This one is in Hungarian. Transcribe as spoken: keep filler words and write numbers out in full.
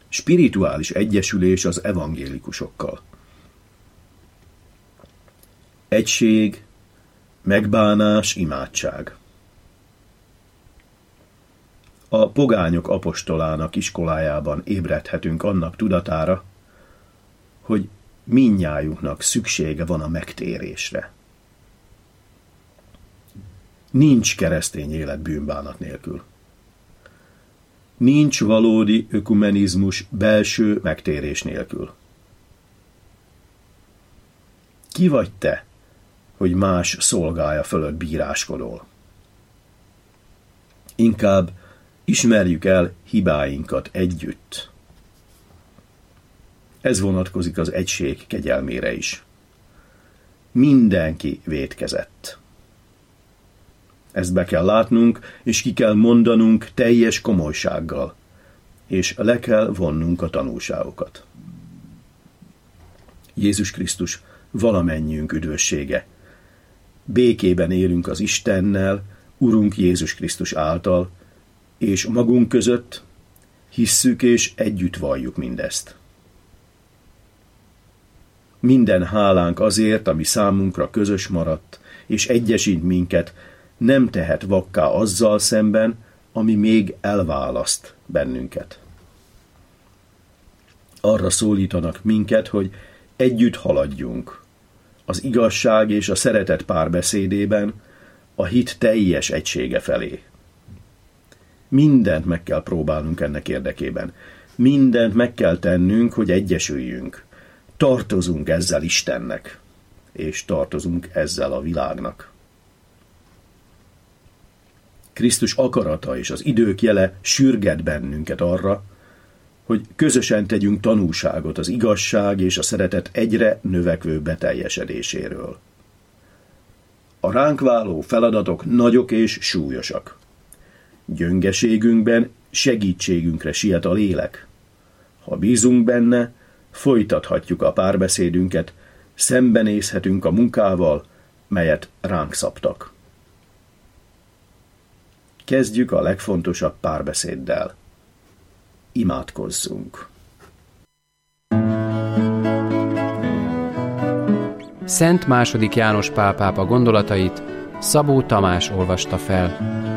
spirituális egyesülés az evangélikusokkal. Egység, megbánás, imádság. A pogányok apostolának iskolájában ébredhetünk annak tudatára, hogy mindnyájunknak szüksége van a megtérésre. Nincs keresztény élet bűnbánat nélkül. Nincs valódi ökumenizmus belső megtérés nélkül. Ki vagy te, hogy más szolgája fölött bíráskodol? Inkább ismerjük el hibáinkat együtt. Ez vonatkozik az egység kegyelmére is. Mindenki vétkezett. Ezt be kell látnunk, és ki kell mondanunk teljes komolysággal, és le kell vonnunk a tanulságokat. Jézus Krisztus valamennyiünk üdvössége. Békében élünk az Istennel, Urunk Jézus Krisztus által, és magunk között hisszük és együtt valljuk mindezt. Minden hálánk azért, ami számunkra közös maradt, és egyesít minket, nem tehet vakká azzal szemben, ami még elválaszt bennünket. Arra szólítanak minket, hogy együtt haladjunk az igazság és a szeretet párbeszédében a hit teljes egysége felé. Mindent meg kell próbálnunk ennek érdekében. Mindent meg kell tennünk, hogy egyesüljünk. Tartozunk ezzel Istennek, és tartozunk ezzel a világnak. Krisztus akarata és az idők jele sürget bennünket arra, hogy közösen tegyünk tanúságot az igazság és a szeretet egyre növekvő beteljesedéséről. A ránk váló feladatok nagyok és súlyosak. Gyöngeségünkben segítségünkre siet a lélek. Ha bízunk benne, folytathatjuk a párbeszédünket, szembenézhetünk a munkával, melyet ránk szabtak. Kezdjük a legfontosabb párbeszéddel. Imádkozzunk. Szent második János Pál pápa gondolatait Szabó Tamás olvasta fel.